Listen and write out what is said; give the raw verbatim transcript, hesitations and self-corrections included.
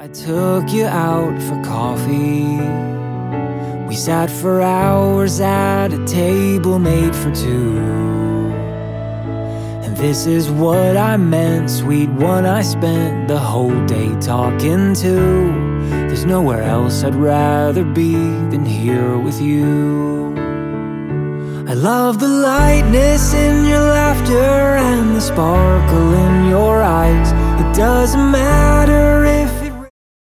I took you out for coffee. We sat for hours at a table made for two. And this is what I meant, sweet one, I spent the whole day talking to. There's nowhere else I'd rather be than here with you. I love the lightness in your laughter and the sparkle in your eyes. It doesn't matter